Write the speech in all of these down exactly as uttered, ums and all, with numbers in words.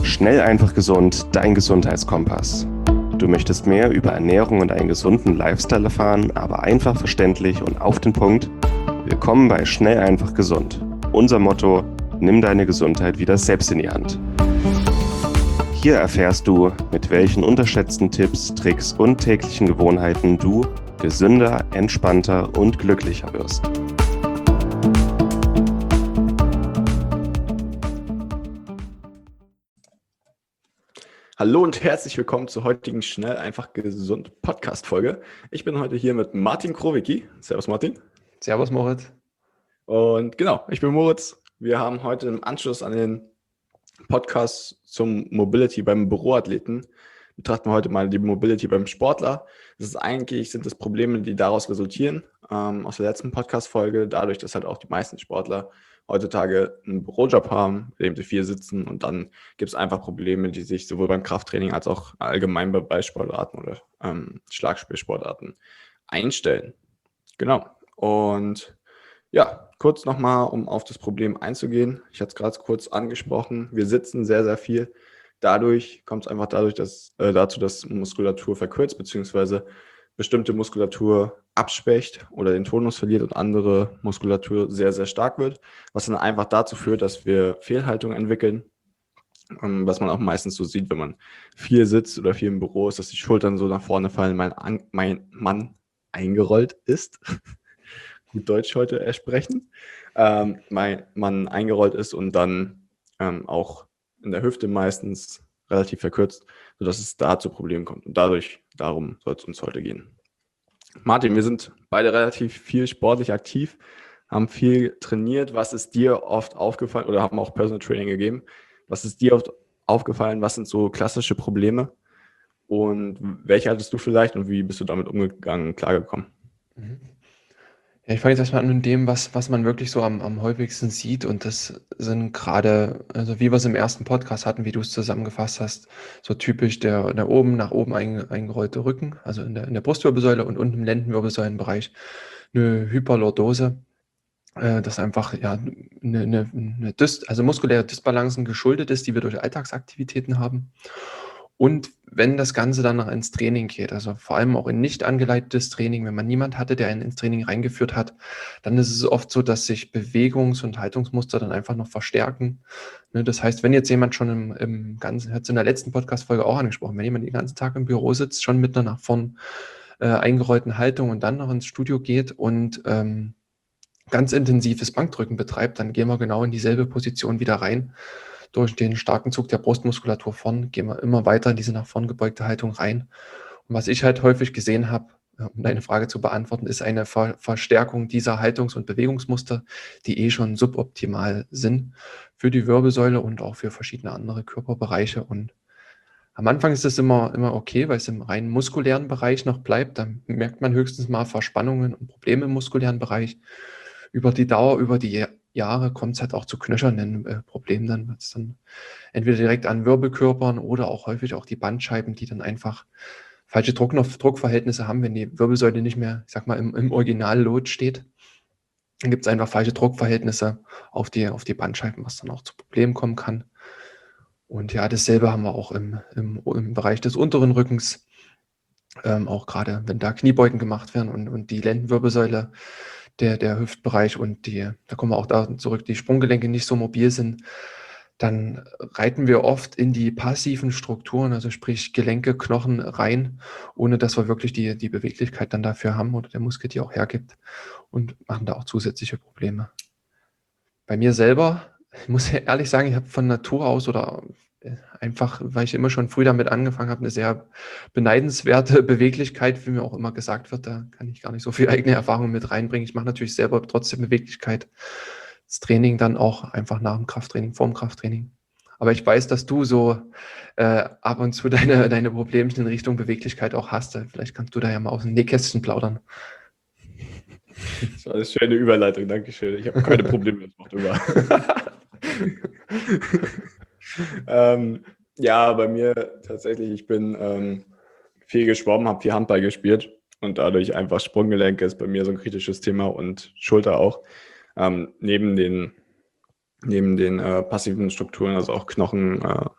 Schnell, einfach, gesund, dein Gesundheitskompass. Du möchtest mehr über Ernährung und einen gesunden Lifestyle erfahren, aber einfach verständlich und auf den Punkt? Willkommen bei Schnell, einfach, gesund. Unser Motto: Nimm deine Gesundheit wieder selbst in die Hand. Hier erfährst du, mit welchen unterschätzten Tipps, Tricks und täglichen Gewohnheiten du gesünder, entspannter und glücklicher wirst. Hallo und herzlich willkommen zur heutigen Schnell, einfach, gesund Podcast-Folge. Ich bin heute hier mit Martin Krowicki. Servus Martin. Servus Moritz. Und genau, ich bin Moritz. Wir haben heute im Anschluss an den Podcast zum Mobility beim Büroathleten, betrachten wir heute mal die Mobility beim Sportler. Das ist eigentlich, sind das Probleme, die daraus resultieren, ähm, aus der letzten Podcast-Folge, dadurch, dass halt auch die meisten Sportler heutzutage einen Bürojob haben, in dem sie viel sitzen, und dann gibt es einfach Probleme, die sich sowohl beim Krafttraining als auch allgemein bei Ballsportarten oder ähm, Schlagspielsportarten einstellen. Genau. Und ja, kurz nochmal, um auf das Problem einzugehen. Ich hatte es gerade kurz angesprochen. Wir sitzen sehr, sehr viel. Dadurch kommt es einfach dadurch, dass, äh, dazu, dass Muskulatur verkürzt, beziehungsweise bestimmte Muskulatur abschwächt oder den Tonus verliert und andere Muskulatur sehr, sehr stark wird, was dann einfach dazu führt, dass wir Fehlhaltung entwickeln, ähm, was man auch meistens so sieht, wenn man viel sitzt oder viel im Büro ist, dass die Schultern so nach vorne fallen, mein, An- mein Mann eingerollt ist. Gut Deutsch heute sprechen, ähm, mein Mann eingerollt ist und dann ähm, auch in der Hüfte meistens relativ verkürzt, sodass es da zu Problemen kommt. Und dadurch, darum soll es uns heute gehen. Martin, wir sind beide relativ viel sportlich aktiv, haben viel trainiert. Was ist dir oft aufgefallen oder haben auch Personal Training gegeben? Was ist dir oft aufgefallen? Was sind so klassische Probleme? Und welche hattest du vielleicht und wie bist du damit umgegangen, klargekommen? Mhm. Ja, ich fange jetzt erstmal an mit dem, was, was man wirklich so am, am häufigsten sieht. Und das sind gerade, also wie wir es im ersten Podcast hatten, wie du es zusammengefasst hast, so typisch der, der oben nach oben ein, eingerollte Rücken, also in der, in der Brustwirbelsäule und unten im Lendenwirbelsäulenbereich eine Hyperlordose. Äh, das einfach ja eine, eine, eine Dys, also muskuläre Dysbalancen geschuldet ist, die wir durch Alltagsaktivitäten haben. Und wenn das Ganze dann noch ins Training geht, also vor allem auch in nicht angeleitetes Training, wenn man niemand hatte, der einen ins Training reingeführt hat, dann ist es oft so, dass sich Bewegungs- und Haltungsmuster dann einfach noch verstärken. Ne, das heißt, wenn jetzt jemand schon im, im ganzen, hat es in der letzten Podcast-Folge auch angesprochen, wenn jemand den ganzen Tag im Büro sitzt, schon mit einer nach vorn äh, eingerollten Haltung und dann noch ins Studio geht und ähm, ganz intensives Bankdrücken betreibt, dann gehen wir genau in dieselbe Position wieder rein. Durch den starken Zug der Brustmuskulatur vorn gehen wir immer weiter in diese nach vorn gebeugte Haltung rein. Und was ich halt häufig gesehen habe, um deine Frage zu beantworten, ist eine Ver Verstärkung dieser Haltungs- und Bewegungsmuster, die eh schon suboptimal sind für die Wirbelsäule und auch für verschiedene andere Körperbereiche. Und am Anfang ist es immer, immer okay, weil es im rein muskulären Bereich noch bleibt. Dann merkt man höchstens mal Verspannungen und Probleme im muskulären Bereich. Über die Dauer, über die Jahre kommt es halt auch zu knöchernen äh, Problemen. Dann wird es dann entweder direkt an Wirbelkörpern oder auch häufig auch die Bandscheiben, die dann einfach falsche Druck Druckverhältnisse haben, wenn die Wirbelsäule nicht mehr, ich sag mal, im, im Original-Lot steht. Dann gibt es einfach falsche Druckverhältnisse auf die, auf die Bandscheiben, was dann auch zu Problemen kommen kann. Und ja, dasselbe haben wir auch im, im, im Bereich des unteren Rückens. Ähm, auch gerade, wenn da Kniebeugen gemacht werden und, und die Lendenwirbelsäule, der, der Hüftbereich und die, da kommen wir auch da zurück, die Sprunggelenke nicht so mobil sind, dann reiten wir oft in die passiven Strukturen, also sprich Gelenke, Knochen rein, ohne dass wir wirklich die, die Beweglichkeit dann dafür haben oder der Muskel die auch hergibt, und machen da auch zusätzliche Probleme. Bei mir selber, ich muss ja ehrlich sagen, ich habe von Natur aus oder äh, einfach, weil ich immer schon früh damit angefangen habe, eine sehr beneidenswerte Beweglichkeit, wie mir auch immer gesagt wird. Da kann ich gar nicht so viel eigene Erfahrung mit reinbringen. Ich mache natürlich selber trotzdem Beweglichkeit. Das Training dann auch einfach nach dem Krafttraining, vorm Krafttraining. Aber ich weiß, dass du so äh, ab und zu deine, deine Problemchen in Richtung Beweglichkeit auch hast. Vielleicht kannst du da ja mal aus dem Nähkästchen plaudern. Das war eine schöne Überleitung, danke schön. Ich habe keine Probleme, das macht immer. ähm, ja, bei mir tatsächlich, ich bin ähm, viel geschwommen, habe viel Handball gespielt und dadurch einfach Sprunggelenke ist bei mir so ein kritisches Thema und Schulter auch. Ähm, neben den, neben den äh, passiven Strukturen, also auch Knochen, äh,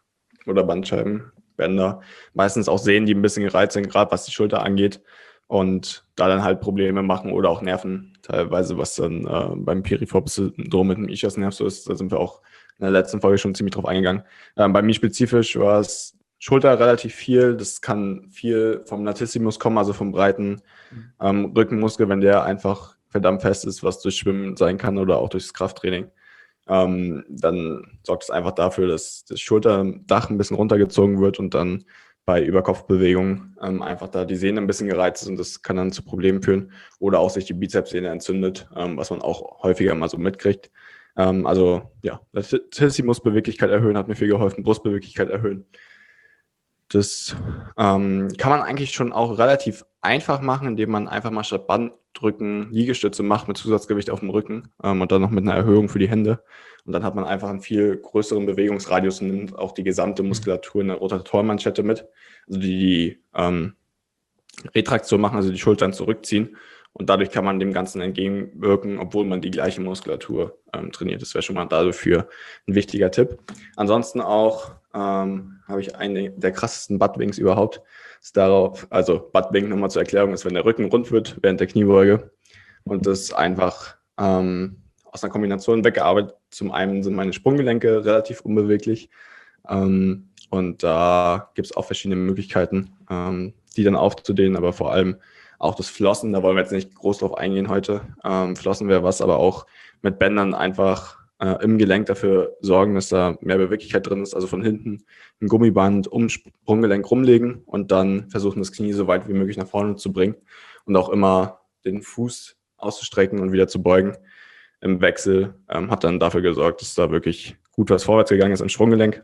oder Bandscheibenbänder. Meistens auch Sehnen, die ein bisschen gereizt sind, gerade was die Schulter angeht. Und da dann halt Probleme machen oder auch Nerven teilweise, was dann äh, beim Piriformis-Syndrom mit dem Ischiasnerv so ist. Da sind wir auch in der letzten Folge schon ziemlich drauf eingegangen. Ähm, bei mir spezifisch war es Schulter relativ viel. Das kann viel vom Latissimus kommen, also vom breiten ähm, Rückenmuskel, wenn der einfach verdammt fest ist, was durch Schwimmen sein kann oder auch durchs Krafttraining. Ähm, dann sorgt es einfach dafür, dass das Schulterdach ein bisschen runtergezogen wird und dann bei Überkopfbewegungen ähm, einfach da die Sehne ein bisschen gereizt ist und das kann dann zu Problemen führen oder auch sich die Bizepssehne entzündet, ähm, was man auch häufiger mal so mitkriegt. Ähm, also ja, Latissimusbeweglichkeit erhöhen hat mir viel geholfen, Brustbeweglichkeit erhöhen. Das ähm, kann man eigentlich schon auch relativ einfach machen, indem man einfach mal statt Bankdrücken Liegestütze macht mit Zusatzgewicht auf dem Rücken ähm, und dann noch mit einer Erhöhung für die Hände. Und dann hat man einfach einen viel größeren Bewegungsradius und nimmt auch die gesamte Muskulatur in der Rotatormanschette mit. Also die, die ähm, Retraktion machen, also die Schultern zurückziehen. Und dadurch kann man dem Ganzen entgegenwirken, obwohl man die gleiche Muskulatur ähm, trainiert. Das wäre schon mal dafür ein wichtiger Tipp. Ansonsten auch ähm, habe ich einen der krassesten Buttwings überhaupt. Ist darauf, also Buttwing nochmal zur Erklärung, ist, wenn der Rücken rund wird während der Kniebeuge. Und das einfach ähm, aus einer Kombination weggearbeitet. Zum einen sind meine Sprunggelenke relativ unbeweglich. Ähm, und da gibt es auch verschiedene Möglichkeiten, ähm, die dann aufzudehnen, aber vor allem auch das Flossen, da wollen wir jetzt nicht groß drauf eingehen heute. Ähm, Flossen wäre was, aber auch mit Bändern einfach äh, im Gelenk dafür sorgen, dass da mehr Beweglichkeit drin ist. Also von hinten ein Gummiband um Sprunggelenk rumlegen und dann versuchen, das Knie so weit wie möglich nach vorne zu bringen und auch immer den Fuß auszustrecken und wieder zu beugen. Im Wechsel ähm, hat dann dafür gesorgt, dass da wirklich gut was vorwärts gegangen ist im Sprunggelenk.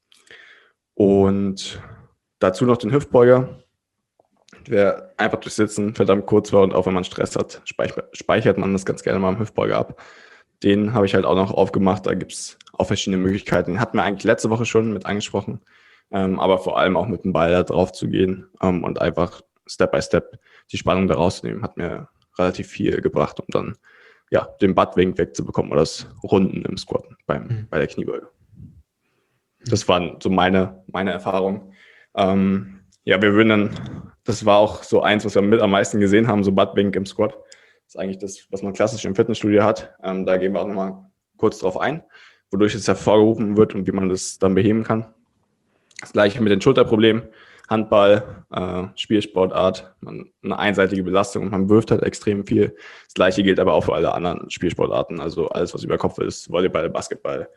Und dazu noch den Hüftbeuger, der einfach durch Sitzen verdammt kurz war und auch wenn man Stress hat, speichert man das ganz gerne mal im Hüftbeuger ab. Den habe ich halt auch noch aufgemacht, da gibt es auch verschiedene Möglichkeiten. Den hatten wir eigentlich letzte Woche schon mit angesprochen, ähm, aber vor allem auch mit dem Ball da drauf zu gehen ähm, und einfach Step by Step die Spannung da rauszunehmen, hat mir relativ viel gebracht, um dann ja, den Buttwink wegzubekommen oder das Runden im Squatten beim, mhm. bei der Kniebeuge. Das waren so meine, meine Erfahrungen. Ähm, ja, wir würden dann, das war auch so eins, was wir mit am meisten gesehen haben, so Buttwink im Squat. Das ist eigentlich das, was man klassisch im Fitnessstudio hat. Ähm, da gehen wir auch nochmal kurz drauf ein, wodurch es hervorgerufen wird und wie man das dann beheben kann. Das gleiche mit den Schulterproblemen. Handball, äh, Spielsportart, man, eine einseitige Belastung und man wirft halt extrem viel. Das gleiche gilt aber auch für alle anderen Spielsportarten, also alles, was über Kopf ist, Volleyball, Basketball,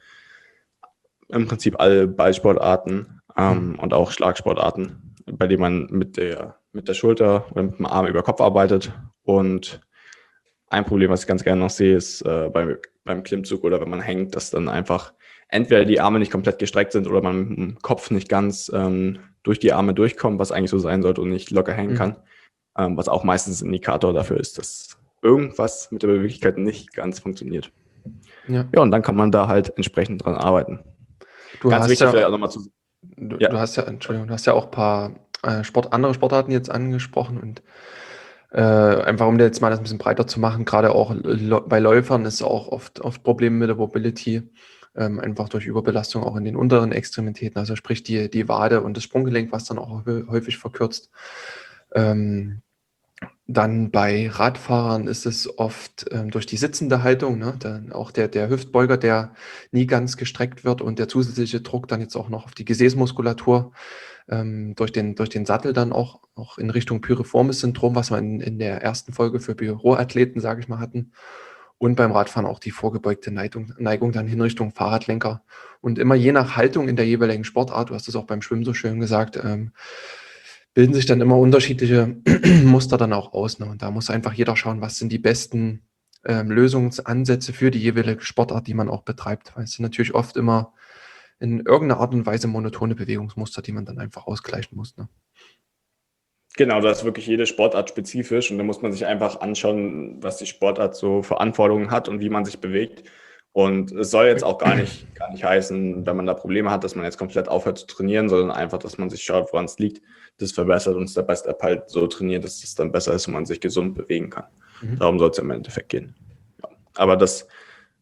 im Prinzip alle Ballsportarten ähm, und auch Schlagsportarten, bei denen man mit der, mit der Schulter oder mit dem Arm über Kopf arbeitet. Und ein Problem, was ich ganz gerne noch sehe, ist äh, beim, beim Klimmzug oder wenn man hängt, dass dann einfach entweder die Arme nicht komplett gestreckt sind oder man mit dem Kopf nicht ganz ähm, durch die Arme durchkommt, was eigentlich so sein sollte und nicht locker hängen mhm. kann, ähm, was auch meistens ein Indikator dafür ist, dass irgendwas mit der Beweglichkeit nicht ganz funktioniert. Ja, ja und dann kann man da halt entsprechend dran arbeiten. Du ganz hast wichtig ja, vielleicht auch nochmal zu... Du, ja. du hast ja, Entschuldigung, du hast ja auch ein paar äh, Sport, andere Sportarten jetzt angesprochen und äh, einfach um jetzt mal das ein bisschen breiter zu machen, gerade auch bei Läufern ist auch oft, oft Probleme mit der Mobility, ähm, einfach durch Überbelastung auch in den unteren Extremitäten, also sprich die, die Wade und das Sprunggelenk, was dann auch häufig verkürzt. Ähm, dann bei Radfahrern ist es oft ähm, durch die sitzende Haltung, ne, dann auch der, der Hüftbeuger, der nie ganz gestreckt wird und der zusätzliche Druck dann jetzt auch noch auf die Gesäßmuskulatur ähm, durch, den, durch den Sattel dann auch, auch in Richtung Piriformis-Syndrom, was wir in, in der ersten Folge für Büroathleten, sage ich mal, hatten. Und beim Radfahren auch die vorgebeugte Neigung, Neigung dann hin Richtung Fahrradlenker. Und immer je nach Haltung in der jeweiligen Sportart, du hast es auch beim Schwimmen so schön gesagt, ähm, bilden sich dann immer unterschiedliche Muster dann auch aus. Ne? Und da muss einfach jeder schauen, was sind die besten ähm, Lösungsansätze für die jeweilige Sportart, die man auch betreibt. Weil es sind natürlich oft immer in irgendeiner Art und Weise monotone Bewegungsmuster, die man dann einfach ausgleichen muss. Ne? Genau, das ist wirklich jede Sportart spezifisch und da muss man sich einfach anschauen, was die Sportart so für Anforderungen hat und wie man sich bewegt. Und es soll jetzt auch gar nicht, gar nicht heißen, wenn man da Probleme hat, dass man jetzt komplett aufhört zu trainieren, sondern einfach, dass man sich schaut, woran es liegt, das verbessert und Step by Step halt so trainiert, dass es dann besser ist und man sich gesund bewegen kann. Mhm. Darum soll es im Endeffekt gehen. Ja. Aber das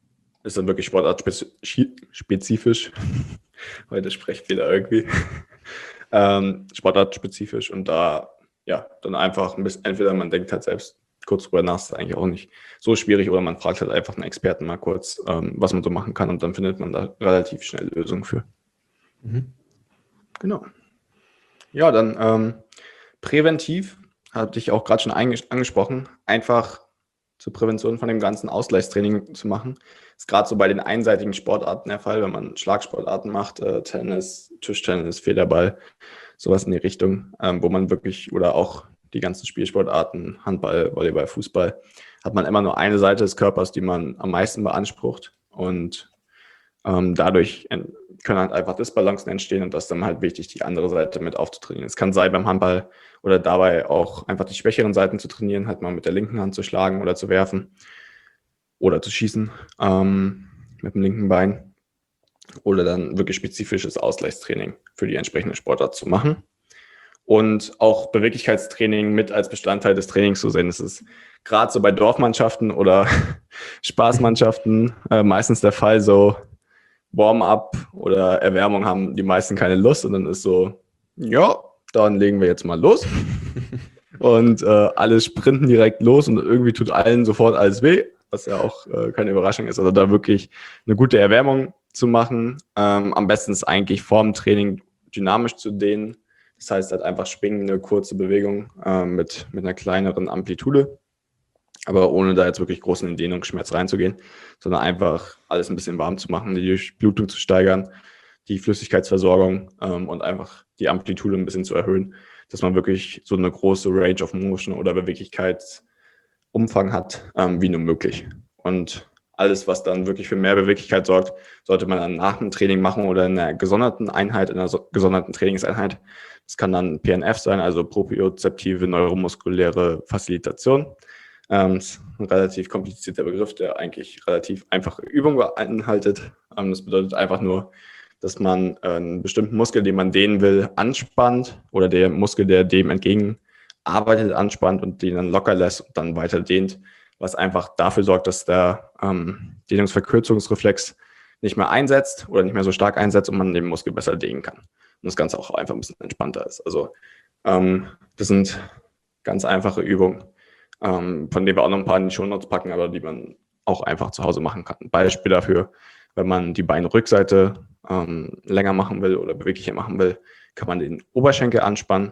ist dann wirklich sportartspezifisch. Heute Sprechfehler irgendwie. ähm, sportartspezifisch und da, ja, dann einfach ein bisschen, entweder man denkt halt selbst kurz drüber nach, ist eigentlich auch nicht so schwierig, oder man fragt halt einfach einen Experten mal kurz, ähm, was man so machen kann, und dann findet man da relativ schnell Lösungen für. Mhm. Genau. Ja, dann ähm, präventiv, hatte ich auch gerade schon angesprochen, einfach zur Prävention von dem ganzen Ausgleichstraining zu machen. Ist gerade so bei den einseitigen Sportarten der Fall, wenn man Schlagsportarten macht, äh, Tennis, Tischtennis, Federball, sowas in die Richtung, ähm, wo man wirklich, oder auch die ganzen Spielsportarten, Handball, Volleyball, Fußball, hat man immer nur eine Seite des Körpers, die man am meisten beansprucht, und ähm, dadurch können halt einfach Disbalancen entstehen, und das ist dann halt wichtig, die andere Seite mit aufzutrainieren. Es kann sein beim Handball oder dabei auch einfach die schwächeren Seiten zu trainieren, halt mal mit der linken Hand zu schlagen oder zu werfen oder zu schießen ähm, mit dem linken Bein, oder dann wirklich spezifisches Ausgleichstraining für die entsprechende Sportart zu machen. Und auch Beweglichkeitstraining mit als Bestandteil des Trainings zu sehen. Das ist gerade so bei Dorfmannschaften oder Spaßmannschaften äh, meistens der Fall. So Warm-up oder Erwärmung haben die meisten keine Lust, und dann ist so, ja, dann legen wir jetzt mal los. Und äh, alle sprinten direkt los, und irgendwie tut allen sofort alles weh, was ja auch äh, keine Überraschung ist. Also da wirklich eine gute Erwärmung zu machen. Ähm, am besten ist eigentlich vor dem Training dynamisch zu dehnen. Das heißt halt einfach schwingende, kurze Bewegung äh, mit, mit einer kleineren Amplitude, aber ohne da jetzt wirklich großen Dehnungsschmerz reinzugehen, sondern einfach alles ein bisschen warm zu machen, die Durchblutung zu steigern, die Flüssigkeitsversorgung ähm, und einfach die Amplitude ein bisschen zu erhöhen, dass man wirklich so eine große Range of Motion oder Beweglichkeitsumfang hat, ähm, wie nur möglich. Und alles, was dann wirklich für mehr Beweglichkeit sorgt, sollte man dann nach dem Training machen oder in einer gesonderten Einheit, in einer so, gesonderten Trainingseinheit. Das kann dann P N F sein, also propriozeptive neuromuskuläre Facilitation. Ähm, das ist ein relativ komplizierter Begriff, der eigentlich relativ einfache Übungen beinhaltet. Ähm, das bedeutet einfach nur, dass man äh, einen bestimmten Muskel, den man dehnen will, anspannt, oder der Muskel, der dem entgegenarbeitet, anspannt und den dann locker lässt und dann weiter dehnt, was einfach dafür sorgt, dass der ähm, Dehnungsverkürzungsreflex nicht mehr einsetzt oder nicht mehr so stark einsetzt und man den Muskel besser dehnen kann. Und das Ganze auch einfach ein bisschen entspannter ist. Also ähm, das sind ganz einfache Übungen, ähm, von denen wir auch noch ein paar in die Shownotes packen, aber die man auch einfach zu Hause machen kann. Ein Beispiel dafür, wenn man die Beinrückseite ähm, länger machen will oder beweglicher machen will, kann man den Oberschenkel anspannen,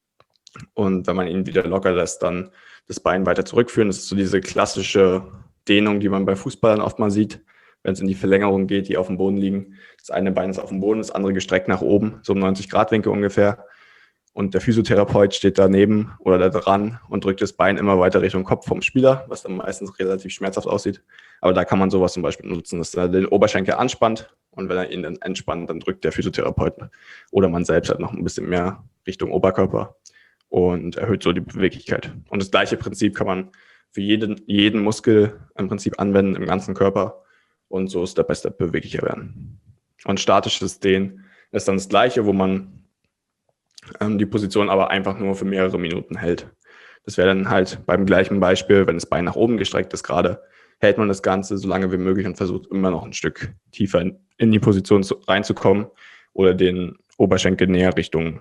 und wenn man ihn wieder locker lässt, dann das Bein weiter zurückführen. Das ist so diese klassische Dehnung, die man bei Fußballern oft mal sieht, wenn es in die Verlängerung geht, die auf dem Boden liegen. Das eine Bein ist auf dem Boden, das andere gestreckt nach oben, so im neunzig Grad Winkel ungefähr. Und der Physiotherapeut steht daneben oder da dran und drückt das Bein immer weiter Richtung Kopf vom Spieler, was dann meistens relativ schmerzhaft aussieht. Aber da kann man sowas zum Beispiel nutzen, dass er den Oberschenkel anspannt, und wenn er ihn dann entspannt, dann drückt der Physiotherapeut oder man selbst halt noch ein bisschen mehr Richtung Oberkörper und erhöht so die Beweglichkeit. Und das gleiche Prinzip kann man für jeden, jeden Muskel im Prinzip anwenden im ganzen Körper, und so ist der beste beweglicher werden. Und statisches Dehnen ist dann das Gleiche, wo man ähm, die Position aber einfach nur für mehrere Minuten hält. Das wäre dann halt beim gleichen Beispiel, wenn das Bein nach oben gestreckt ist gerade, hält man das Ganze so lange wie möglich und versucht immer noch ein Stück tiefer in, in die Position zu, reinzukommen oder den Oberschenkel näher Richtung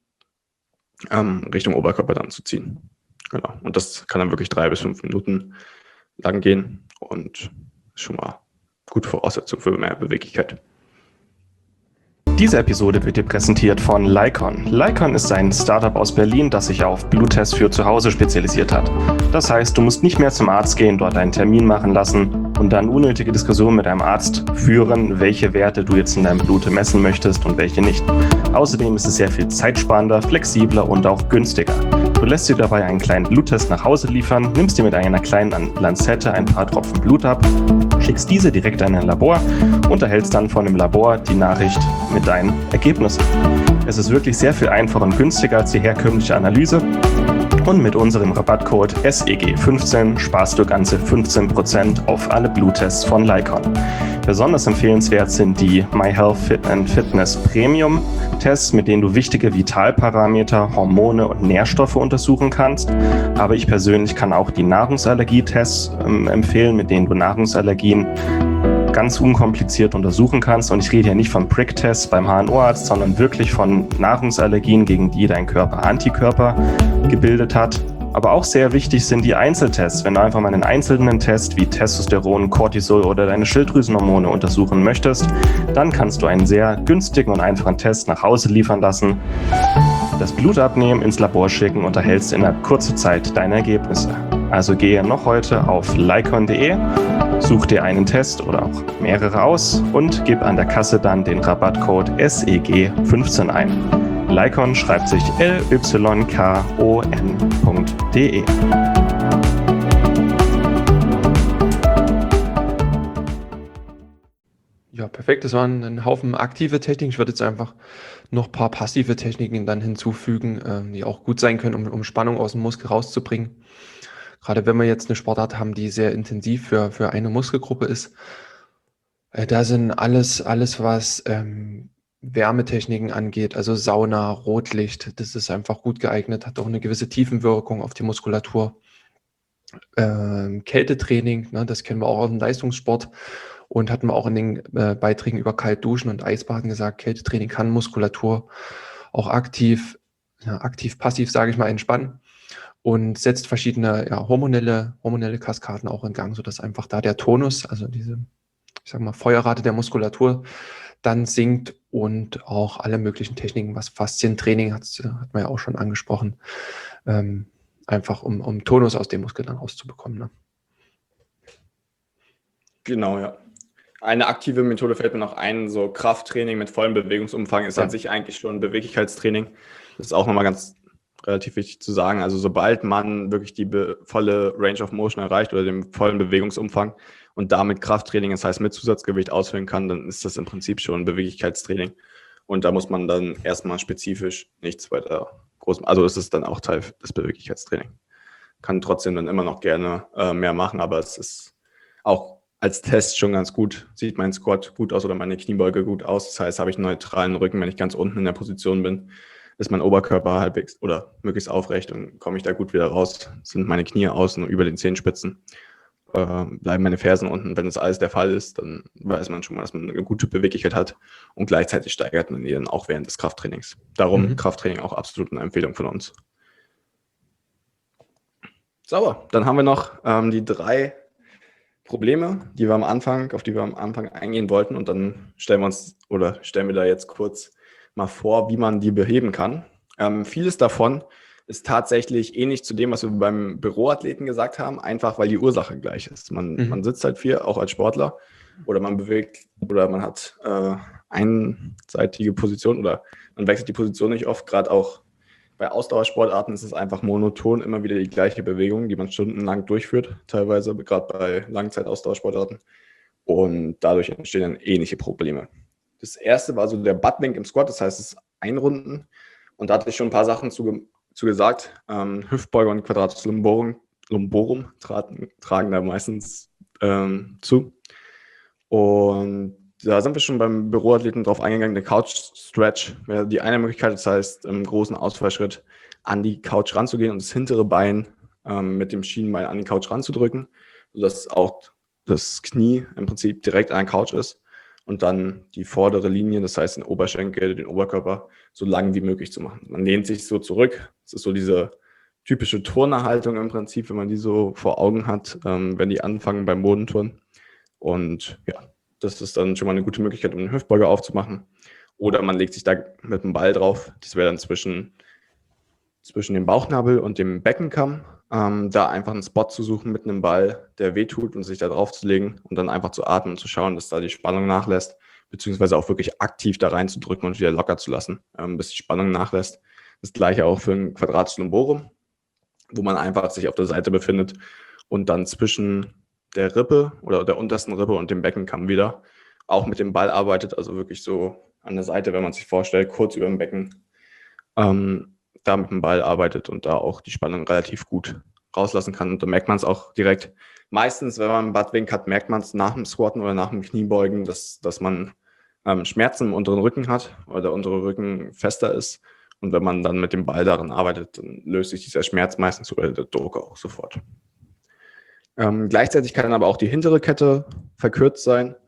ähm, Richtung Oberkörper dann zu ziehen. Genau. Und das kann dann wirklich drei bis fünf Minuten lang gehen und ist schon mal gute Voraussetzung für mehr Beweglichkeit. Diese Episode wird dir präsentiert von Lycon. Lycon ist ein Startup aus Berlin, das sich auf Bluttests für zu Hause spezialisiert hat. Das heißt, du musst nicht mehr zum Arzt gehen, dort einen Termin machen lassen und dann unnötige Diskussionen mit deinem Arzt führen, welche Werte du jetzt in deinem Blut messen möchtest und welche nicht. Außerdem ist es sehr viel zeitsparender, flexibler und auch günstiger. Du lässt dir dabei einen kleinen Bluttest nach Hause liefern, nimmst dir mit einer kleinen Lanzette ein paar Tropfen Blut ab, schickst diese direkt in ein Labor und erhältst dann von dem Labor die Nachricht mit deinen Ergebnissen. Es ist wirklich sehr viel einfacher und günstiger als die herkömmliche Analyse. Und mit unserem Rabattcode S E G fünfzehn sparst du ganze fünfzehn Prozent auf alle Bluttests von Lycon. Besonders empfehlenswert sind die MyHealth Fit and Fitness Premium Tests, mit denen du wichtige Vitalparameter, Hormone und Nährstoffe untersuchen kannst. Aber ich persönlich kann auch die Nahrungsallergietests ähm, empfehlen, mit denen du Nahrungsallergien ganz unkompliziert untersuchen kannst. Und ich rede hier nicht von Prick-Tests beim H N O-Arzt, sondern wirklich von Nahrungsallergien, gegen die dein Körper Antikörper gebildet hat. Aber auch sehr wichtig sind die Einzeltests. Wenn du einfach mal einen einzelnen Test wie Testosteron, Cortisol oder deine Schilddrüsenhormone untersuchen möchtest, dann kannst du einen sehr günstigen und einfachen Test nach Hause liefern lassen, das Blut abnehmen, ins Labor schicken und erhältst innerhalb kurzer Zeit deine Ergebnisse. Also gehe noch heute auf Lykon punkt de, such dir einen Test oder auch mehrere aus und gib an der Kasse dann den Rabattcode S E G fünfzehn ein. Lykon schreibt sich L Y K O N punkt de. Ja, perfekt. Das waren ein Haufen aktive Techniken. Ich würde jetzt einfach noch ein paar passive Techniken dann hinzufügen, ähm, die auch gut sein können, um, um Spannung aus dem Muskel rauszubringen. Gerade wenn wir jetzt eine Sportart haben, die sehr intensiv für, für eine Muskelgruppe ist, äh, da sind alles, alles was ähm, Wärmetechniken angeht, also Sauna, Rotlicht, das ist einfach gut geeignet, hat auch eine gewisse Tiefenwirkung auf die Muskulatur. Ähm, Kältetraining, ne, das kennen wir auch aus dem Leistungssport und hatten wir auch in den äh, Beiträgen über Kaltduschen und Eisbaden gesagt, Kältetraining kann Muskulatur auch aktiv, ja, aktiv-passiv, sage ich mal, entspannen und setzt verschiedene ja, hormonelle, hormonelle Kaskaden auch in Gang, sodass einfach da der Tonus, also diese, ich sag mal, Feuerrate der Muskulatur dann sinkt und auch alle möglichen Techniken, was Faszientraining hat, hat man ja auch schon angesprochen, ähm, einfach um, um Tonus aus dem Muskel dann rauszubekommen. Ne? Genau, ja. Eine aktive Methode fällt mir noch ein, so Krafttraining mit vollem Bewegungsumfang ist Ja. an sich eigentlich schon Beweglichkeitstraining. Das ist auch nochmal ganz relativ wichtig zu sagen. Also sobald man wirklich die be- volle Range of Motion erreicht oder den vollen Bewegungsumfang und damit Krafttraining, das heißt mit Zusatzgewicht ausführen kann, dann ist das im Prinzip schon Beweglichkeitstraining. Und da muss man dann erstmal spezifisch nichts weiter groß, also ist es dann auch Teil des Beweglichkeitstrainings. Kann trotzdem dann immer noch gerne äh, mehr machen, aber es ist auch als Test schon ganz gut. Sieht mein Squat gut aus oder meine Kniebeuge gut aus. Das heißt, habe ich einen neutralen Rücken, wenn ich ganz unten in der Position bin, ist mein Oberkörper halbwegs oder möglichst aufrecht und komme ich da gut wieder raus. Sind meine Knie außen über den Zehenspitzen, äh, bleiben meine Fersen unten. Wenn das alles der Fall ist, dann weiß man schon mal, dass man eine gute Beweglichkeit hat und gleichzeitig steigert man die dann auch während des Krafttrainings. Darum Mhm. Krafttraining auch absolut eine Empfehlung von uns. Sauber, dann haben wir noch ähm, die drei Probleme, die wir am Anfang, auf die wir am Anfang eingehen wollten und dann stellen wir uns oder stellen wir da jetzt kurz mal vor, wie man die beheben kann. Ähm, vieles davon ist tatsächlich ähnlich zu dem, was wir beim Büroathleten gesagt haben, einfach weil die Ursache gleich ist. Man, Mhm. man sitzt halt viel, auch als Sportler, oder man bewegt oder man hat äh, einseitige Position oder man wechselt die Position nicht oft, gerade auch bei Ausdauersportarten ist es einfach monoton, immer wieder die gleiche Bewegung, die man stundenlang durchführt, teilweise gerade bei Langzeit-Ausdauersportarten. Und dadurch entstehen dann ähnliche Probleme. Das erste war so der Buttwink im Squat, das heißt das Einrunden. Und da hatte ich schon ein paar Sachen zu, zu gesagt. Ähm, Hüftbeuger und Quadratus lumborum, lumborum tragen, tragen da meistens ähm, zu. Und da sind wir schon beim Büroathleten drauf eingegangen. Der Couch Stretch wäre die eine Möglichkeit, das heißt, im großen Ausfallschritt an die Couch ranzugehen und das hintere Bein ähm, mit dem Schienenbein an die Couch ranzudrücken, sodass auch das Knie im Prinzip direkt an der Couch ist und dann die vordere Linie, das heißt den Oberschenkel, den Oberkörper, so lang wie möglich zu machen. Man lehnt sich so zurück. Das ist so diese typische Turnerhaltung im Prinzip, wenn man die so vor Augen hat, ähm, wenn die anfangen beim Bodenturnen. Und ja, das ist dann schon mal eine gute Möglichkeit, um einen Hüftbeuger aufzumachen. Oder man legt sich da mit dem Ball drauf. Das wäre dann zwischen, zwischen dem Bauchnabel und dem Beckenkamm. Ähm, da einfach einen Spot zu suchen mit einem Ball, der wehtut und sich da drauf zu legen und dann einfach zu atmen und zu schauen, dass da die Spannung nachlässt, beziehungsweise auch wirklich aktiv da reinzudrücken und wieder locker zu lassen, ähm, bis die Spannung nachlässt. Das gleiche auch für ein Quadratus lumborum, wo man einfach sich auf der Seite befindet und dann zwischen der Rippe oder der untersten Rippe und dem Beckenkamm wieder auch mit dem Ball arbeitet, also wirklich so an der Seite, wenn man sich vorstellt, kurz über dem Becken, ähm, da mit dem Ball arbeitet und da auch die Spannung relativ gut rauslassen kann. Und da merkt man es auch direkt. Meistens, wenn man einen Buttwink hat, merkt man es nach dem Squatten oder nach dem Kniebeugen, dass, dass man ähm, Schmerzen im unteren Rücken hat oder der untere Rücken fester ist. Und wenn man dann mit dem Ball daran arbeitet, dann löst sich dieser Schmerz meistens oder der Druck auch sofort. Ähm, gleichzeitig kann dann aber auch die hintere Kette verkürzt sein.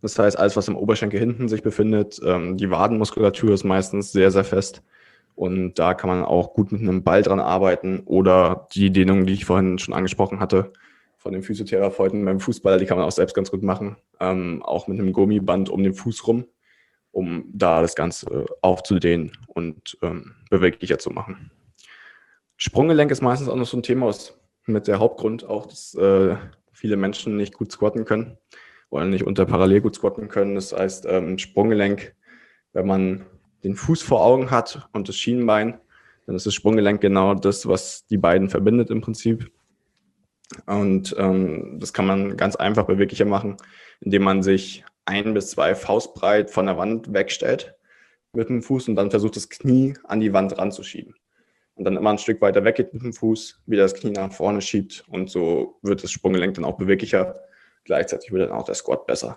Das heißt, alles, was im Oberschenkel hinten sich befindet, ähm, die Wadenmuskulatur ist meistens sehr, sehr fest. Und da kann man auch gut mit einem Ball dran arbeiten oder die Dehnung, die ich vorhin schon angesprochen hatte, von den Physiotherapeuten beim Fußballer, die kann man auch selbst ganz gut machen. Ähm, auch mit einem Gummiband um den Fuß rum, um da das Ganze aufzudehnen und ähm, beweglicher zu machen. Sprunggelenk ist meistens auch noch so ein Thema, was mit der Hauptgrund auch, dass äh, viele Menschen nicht gut squatten können oder nicht unter parallel gut squatten können. Das heißt, ähm, Sprunggelenk, wenn man den Fuß vor Augen hat und das Schienbein, dann ist das Sprunggelenk genau das, was die beiden verbindet im Prinzip. Und ähm, das kann man ganz einfach beweglicher machen, indem man sich ein bis zwei Faustbreit von der Wand wegstellt mit dem Fuß und dann versucht, das Knie an die Wand ranzuschieben. Und dann immer ein Stück weiter weggeht mit dem Fuß, wieder das Knie nach vorne schiebt und so wird das Sprunggelenk dann auch beweglicher. Gleichzeitig wird dann auch der Squat besser.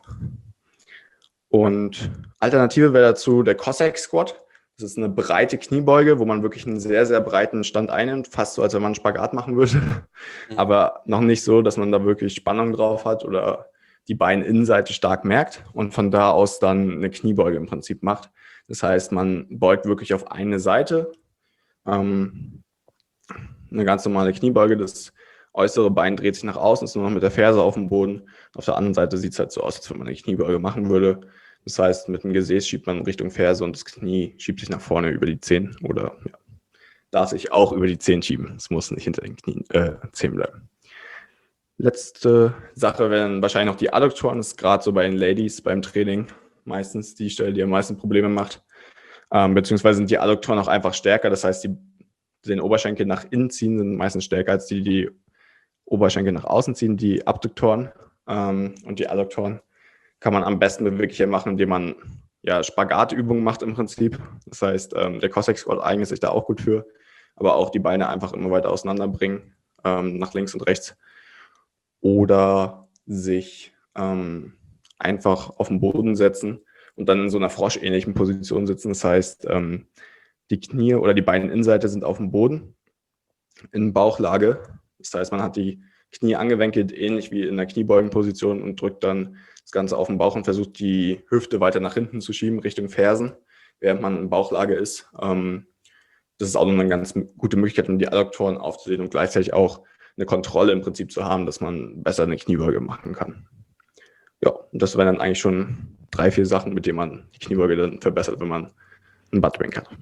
Und Alternative wäre dazu der Cossack Squat. Das ist eine breite Kniebeuge, wo man wirklich einen sehr, sehr breiten Stand einnimmt, fast so, als wenn man einen Spagat machen würde. Mhm. Aber noch nicht so, dass man da wirklich Spannung drauf hat oder die Beininnenseite stark merkt und von da aus dann eine Kniebeuge im Prinzip macht. Das heißt, man beugt wirklich auf eine Seite, ähm, eine ganz normale Kniebeuge, das äußere Bein dreht sich nach außen, ist nur noch mit der Ferse auf dem Boden. Auf der anderen Seite sieht es halt so aus, als wenn man eine Kniebeuge machen würde. Das heißt, mit dem Gesäß schiebt man Richtung Ferse und das Knie schiebt sich nach vorne über die Zehen oder ja, darf sich auch über die Zehen schieben. Es muss nicht hinter den Knien, äh, Zehen bleiben. Letzte Sache wären wahrscheinlich noch die Adduktoren. Das ist gerade so bei den Ladies beim Training meistens die Stelle, die am meisten Probleme macht. Ähm, beziehungsweise sind die Adduktoren auch einfach stärker. Das heißt, die den Oberschenkel nach innen ziehen, sind meistens stärker als die, die Oberschenkel nach außen ziehen, die Abduktoren. Ähm, und die Adduktoren kann man am besten beweglicher machen, indem man ja, Spagatübungen macht im Prinzip. Das heißt, ähm, der Cossack Squat eignet sich da auch gut für, aber auch die Beine einfach immer weiter auseinanderbringen, ähm, nach links und rechts. Oder sich ähm, einfach auf den Boden setzen und dann in so einer froschähnlichen Position sitzen. Das heißt, ähm, die Knie oder die Beininnenseite sind auf dem Boden in Bauchlage. Das heißt, man hat die Knie angewenkelt, ähnlich wie in der Kniebeugenposition und drückt dann das Ganze auf den Bauch und versucht, die Hüfte weiter nach hinten zu schieben, Richtung Fersen, während man in Bauchlage ist. Ähm, das ist auch eine ganz gute Möglichkeit, um die Adduktoren aufzudehnen und gleichzeitig auch eine Kontrolle im Prinzip zu haben, dass man besser eine Kniebeuge machen kann. Ja, und das wären dann eigentlich schon drei, vier Sachen, mit denen man die Kniebeuge dann verbessert, wenn man einen Buttwink hat.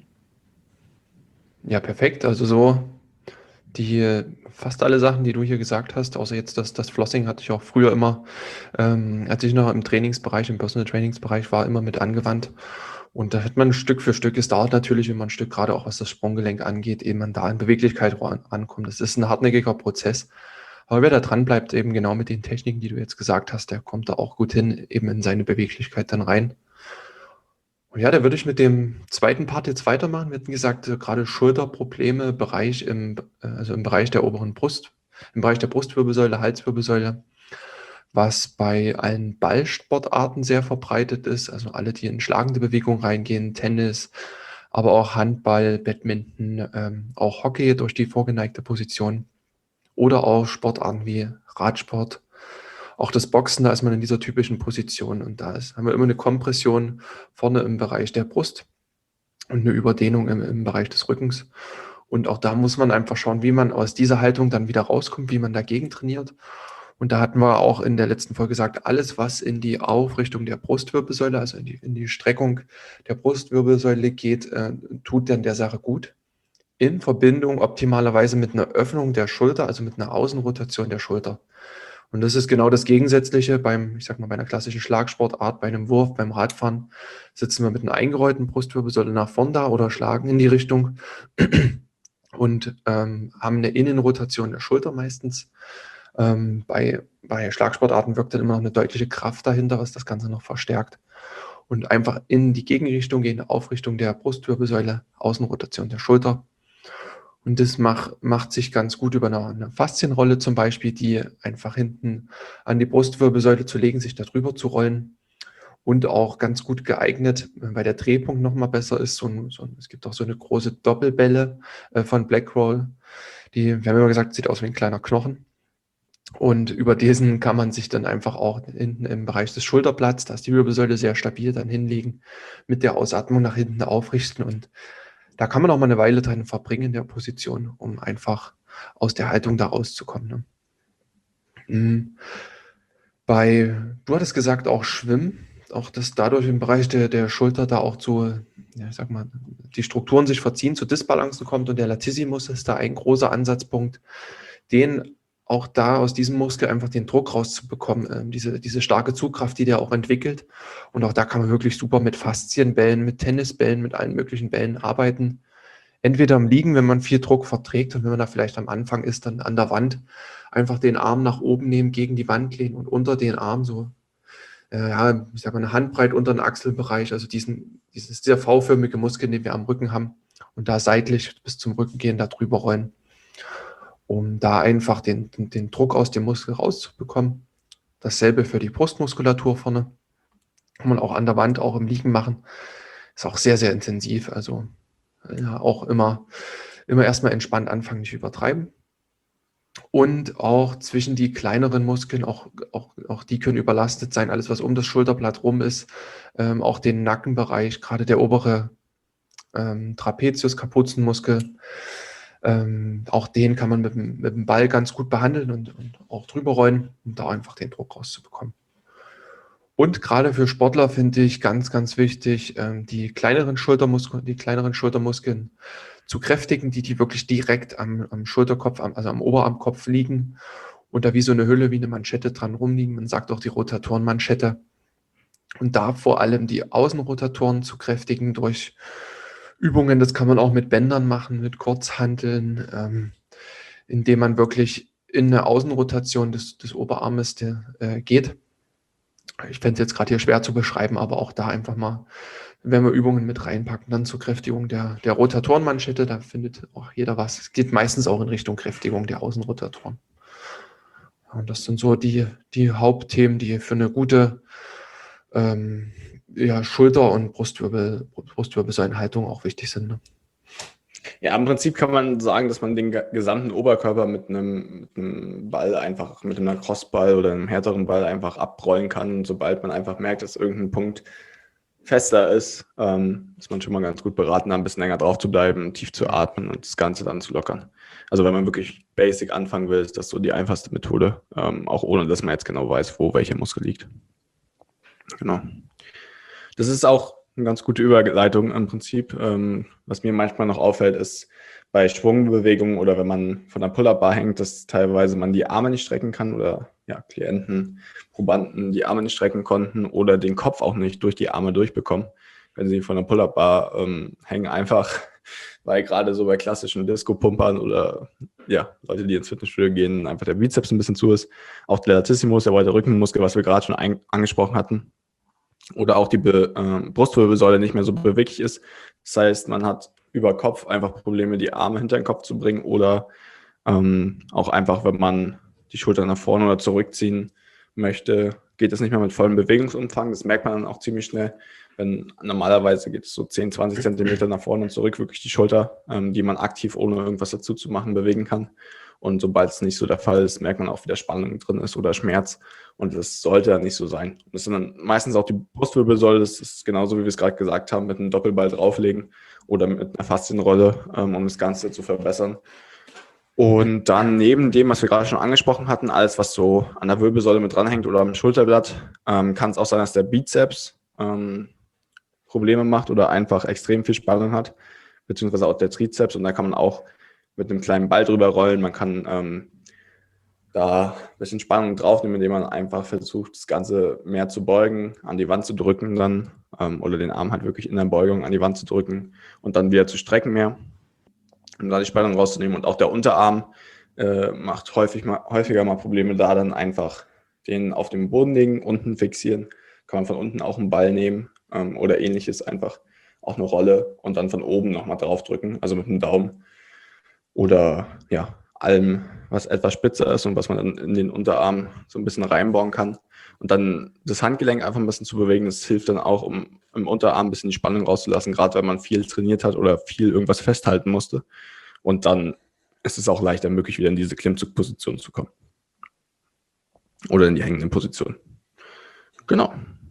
Ja, perfekt. Also so die fast alle Sachen, die du hier gesagt hast, außer jetzt das, das Flossing hatte ich auch früher immer, ähm, als ich noch im Trainingsbereich, im Personal Trainingsbereich war, immer mit angewandt. Und da hat man Stück für Stück, es dauert natürlich immer ein Stück, gerade auch was das Sprunggelenk angeht, eben man da in Beweglichkeit rankommt. Das ist ein hartnäckiger Prozess. Aber wer da dran bleibt, eben genau mit den Techniken, die du jetzt gesagt hast, der kommt da auch gut hin, eben in seine Beweglichkeit dann rein. Und ja, da würde ich mit dem zweiten Part jetzt weitermachen. Wir hatten gesagt, gerade Schulterprobleme, Bereich im, also im Bereich der oberen Brust, im Bereich der Brustwirbelsäule, Halswirbelsäule, was bei allen Ballsportarten sehr verbreitet ist, also alle, die in schlagende Bewegung reingehen, Tennis, aber auch Handball, Badminton, ähm, auch Hockey durch die vorgeneigte Position oder auch Sportarten wie Radsport. Auch das Boxen, da ist man in dieser typischen Position und da ist, haben wir immer eine Kompression vorne im Bereich der Brust und eine Überdehnung im, im Bereich des Rückens. Und auch da muss man einfach schauen, wie man aus dieser Haltung dann wieder rauskommt, wie man dagegen trainiert. Und da hatten wir auch in der letzten Folge gesagt, alles, was in die Aufrichtung der Brustwirbelsäule, also in die, in die Streckung der Brustwirbelsäule geht, äh, tut dann der Sache gut. In Verbindung optimalerweise mit einer Öffnung der Schulter, also mit einer Außenrotation der Schulter. Und das ist genau das Gegensätzliche beim, ich sag mal, bei einer klassischen Schlagsportart, bei einem Wurf, beim Radfahren, sitzen wir mit einer eingerollten Brustwirbelsäule nach vorn da oder schlagen in die Richtung und ähm, haben eine Innenrotation der Schulter meistens. Ähm, bei, bei Schlagsportarten wirkt dann immer noch eine deutliche Kraft dahinter, was das Ganze noch verstärkt. Und einfach in die Gegenrichtung gehen, Aufrichtung der Brustwirbelsäule, Außenrotation der Schulter. Und das mach, macht sich ganz gut über eine, eine Faszienrolle zum Beispiel, die einfach hinten an die Brustwirbelsäule zu legen, sich da drüber zu rollen. Und auch ganz gut geeignet, weil der Drehpunkt nochmal besser ist. So ein, so ein, es gibt auch so eine große Doppelbälle äh, von Blackroll. Die, wir haben immer gesagt, sieht aus wie ein kleiner Knochen. Und über diesen kann man sich dann einfach auch hinten im Bereich des Schulterblatts, da ist die Wirbelsäule sehr stabil, dann hinlegen, mit der Ausatmung nach hinten aufrichten. Und da kann man auch mal eine Weile drin verbringen in der Position, um einfach aus der Haltung da rauszukommen. Ne? Mhm. Bei, du hattest gesagt, auch Schwimmen, auch dass dadurch im Bereich der, der Schulter da auch zu, ja, ich sag mal, die Strukturen sich verziehen, zu Disbalancen kommt und der Latissimus ist da ein großer Ansatzpunkt, den auch da aus diesem Muskel einfach den Druck rauszubekommen, ähm, diese, diese starke Zugkraft, die der auch entwickelt. Und auch da kann man wirklich super mit Faszienbällen, mit Tennisbällen, mit allen möglichen Bällen arbeiten. Entweder im Liegen, wenn man viel Druck verträgt und wenn man da vielleicht am Anfang ist, dann an der Wand einfach den Arm nach oben nehmen, gegen die Wand lehnen und unter den Arm so, äh, ja, ich sag mal, eine Handbreit unter den Achselbereich, also diesen, dieses sehr V-förmige Muskel, den wir am Rücken haben und da seitlich bis zum Rücken gehen, da drüber rollen, um da einfach den, den, den Druck aus dem Muskel rauszubekommen. Dasselbe für die Brustmuskulatur vorne. Kann man auch an der Wand, auch im Liegen machen. Ist auch sehr, sehr intensiv. Also ja, auch immer, immer erstmal entspannt anfangen, nicht übertreiben. Und auch zwischen die kleineren Muskeln, auch, auch, auch die können überlastet sein. Alles, was um das Schulterblatt rum ist, ähm, auch den Nackenbereich, gerade der obere ähm, Trapezius, Kapuzenmuskel, ähm, auch den kann man mit, dem- mit dem Ball ganz gut behandeln und, und auch drüber rollen, um da einfach den Druck rauszubekommen. Und gerade für Sportler finde ich ganz, ganz wichtig, ähm, die kleineren Schultermuskeln, die kleineren Schultermuskeln zu kräftigen, die, die wirklich direkt am, am Schulterkopf, am, also am Oberarmkopf liegen und da wie so eine Hülle, wie eine Manschette dran rumliegen. Man sagt auch die Rotatorenmanschette. Und da vor allem die Außenrotatoren zu kräftigen durch Übungen. Das kann man auch mit Bändern machen, mit Kurzhanteln, ähm, indem man wirklich in eine Außenrotation des, des Oberarmes der, äh, geht. Ich fände es jetzt gerade hier schwer zu beschreiben, aber auch da einfach mal, wenn wir Übungen mit reinpacken, dann zur Kräftigung der, der Rotatorenmanschette, da findet auch jeder was. Es geht meistens auch in Richtung Kräftigung der Außenrotatoren. Ja, und das sind so die, die Hauptthemen, die für eine gute ähm, ja, Schulter- und Brustwirbel, Brustwirbelsäulenhaltung auch wichtig sind. Ne? Ja, im Prinzip kann man sagen, dass man den ge- gesamten Oberkörper mit einem, mit einem Ball einfach, mit einem Crossball oder einem härteren Ball einfach abrollen kann. Und sobald man einfach merkt, dass irgendein Punkt fester ist, ähm, ist man schon mal ganz gut beraten, da ein bisschen länger drauf zu bleiben, tief zu atmen und das Ganze dann zu lockern. Also wenn man wirklich basic anfangen will, ist das so die einfachste Methode, ähm, auch ohne, dass man jetzt genau weiß, wo welcher Muskel liegt. Genau. Das ist auch eine ganz gute Überleitung im Prinzip. Ähm, was mir manchmal noch auffällt, ist bei Schwungbewegungen oder wenn man von der Pull-Up-Bar hängt, dass teilweise man die Arme nicht strecken kann oder ja, Klienten, Probanden die Arme nicht strecken konnten oder den Kopf auch nicht durch die Arme durchbekommen, wenn sie von der Pull-Up-Bar ähm, hängen, einfach weil gerade so bei klassischen Disco-Pumpern oder ja, Leute, die ins Fitnessstudio gehen, einfach der Bizeps ein bisschen zu ist. Auch der Latissimus, der weite Rückenmuskel, was wir gerade schon ein- angesprochen hatten. Oder auch die Be- äh, Brustwirbelsäule nicht mehr so beweglich ist. Das heißt, man hat über Kopf einfach Probleme, die Arme hinter den Kopf zu bringen oder ähm, auch einfach, wenn man die Schultern nach vorne oder zurückziehen möchte, geht es nicht mehr mit vollem Bewegungsumfang. Das merkt man dann auch ziemlich schnell, wenn normalerweise geht es so zehn, zwanzig Zentimeter nach vorne und zurück, wirklich die Schulter, ähm, die man aktiv, ohne irgendwas dazu zu machen, bewegen kann. Und sobald es nicht so der Fall ist, merkt man auch, wie der Spannung drin ist oder Schmerz. Und das sollte ja nicht so sein. Und das sind dann meistens auch die Brustwirbelsäule. Das ist genauso, wie wir es gerade gesagt haben, mit einem Doppelball drauflegen oder mit einer Faszienrolle, ähm, um das Ganze zu verbessern. Und dann neben dem, was wir gerade schon angesprochen hatten, alles, was so an der Wirbelsäule mit dranhängt oder am Schulterblatt, ähm, kann es auch sein, dass der Bizeps ähm, Probleme macht oder einfach extrem viel Spannung hat, beziehungsweise auch der Trizeps. Und da kann man auch mit einem kleinen Ball drüber rollen. Man kann ähm, da ein bisschen Spannung draufnehmen, indem man einfach versucht, das Ganze mehr zu beugen, an die Wand zu drücken dann ähm, oder den Arm halt wirklich in der Beugung an die Wand zu drücken und dann wieder zu strecken mehr, um da die Spannung rauszunehmen. Und auch der Unterarm äh, macht häufig mal, häufiger mal Probleme, da dann einfach den auf den Boden legen, unten fixieren. Kann man von unten auch einen Ball nehmen ähm, oder ähnliches, einfach auch eine Rolle und dann von oben nochmal draufdrücken, also mit dem Daumen. Oder ja, allem, was etwas spitzer ist und was man dann in den Unterarm so ein bisschen reinbauen kann. Und dann das Handgelenk einfach ein bisschen zu bewegen, das hilft dann auch, um im Unterarm ein bisschen die Spannung rauszulassen, gerade wenn man viel trainiert hat oder viel irgendwas festhalten musste. Und dann ist es auch leichter möglich, wieder in diese Klimmzugposition zu kommen. oder in die hängenden Positionen. Genau.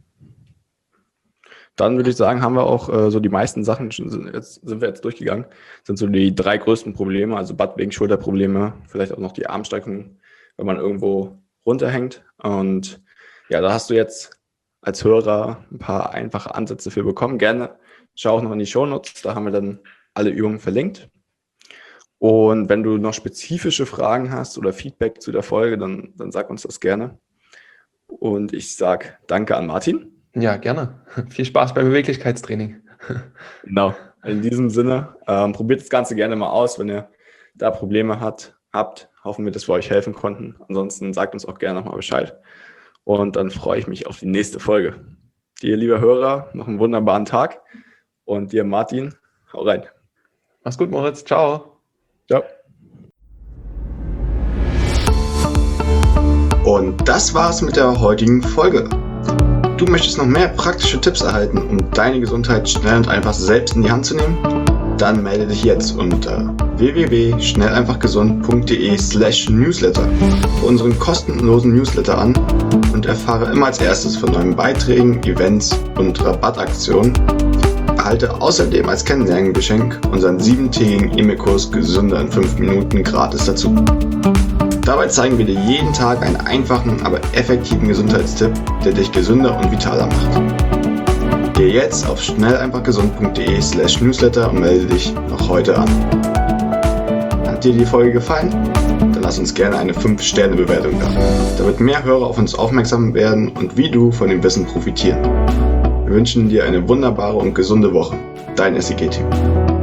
Dann würde ich sagen, haben wir auch äh, so die meisten Sachen, sind, jetzt, sind wir jetzt durchgegangen, sind so die drei größten Probleme, also Buttwing, Schulterprobleme, vielleicht auch noch die Armstreckung, wenn man irgendwo runterhängt. Und ja, da hast du jetzt als Hörer ein paar einfache Ansätze für bekommen. Gerne schau auch noch in die Shownotes, da haben wir dann alle Übungen verlinkt. Und wenn du noch spezifische Fragen hast oder Feedback zu der Folge, dann, dann sag uns das gerne. Und ich sage danke an Martin. Ja, gerne. Viel Spaß beim Beweglichkeitstraining. Genau. In diesem Sinne, ähm, probiert das Ganze gerne mal aus, wenn ihr da Probleme hat, habt. Hoffen wir, dass wir euch helfen konnten. Ansonsten sagt uns auch gerne nochmal Bescheid. Und dann freue ich mich auf die nächste Folge. Dir, lieber Hörer, noch einen wunderbaren Tag. Und dir, Martin, hau rein. Mach's gut, Moritz. Ciao. Ciao. Und das war's mit der heutigen Folge. Du möchtest noch mehr praktische Tipps erhalten, um deine Gesundheit schnell und einfach selbst in die Hand zu nehmen? Dann melde dich jetzt unter w w w punkt schnell einfach gesund punkt d e slash newsletter für unseren kostenlosen Newsletter an und erfahre immer als erstes von neuen Beiträgen, Events und Rabattaktionen. Erhalte außerdem als Kennenlerngeschenk unseren siebentägigen E-Mail-Kurs Gesünder in fünf Minuten gratis dazu. Dabei zeigen wir dir jeden Tag einen einfachen, aber effektiven Gesundheitstipp, der dich gesünder und vitaler macht. Geh jetzt auf schnell einfach gesund punkt d e slash newsletter und melde dich noch heute an. Hat dir die Folge gefallen? Dann lass uns gerne eine fünf Sterne Bewertung da, damit mehr Hörer auf uns aufmerksam werden und wie du von dem Wissen profitieren. Wir wünschen dir eine wunderbare und gesunde Woche. Dein S I G-Team.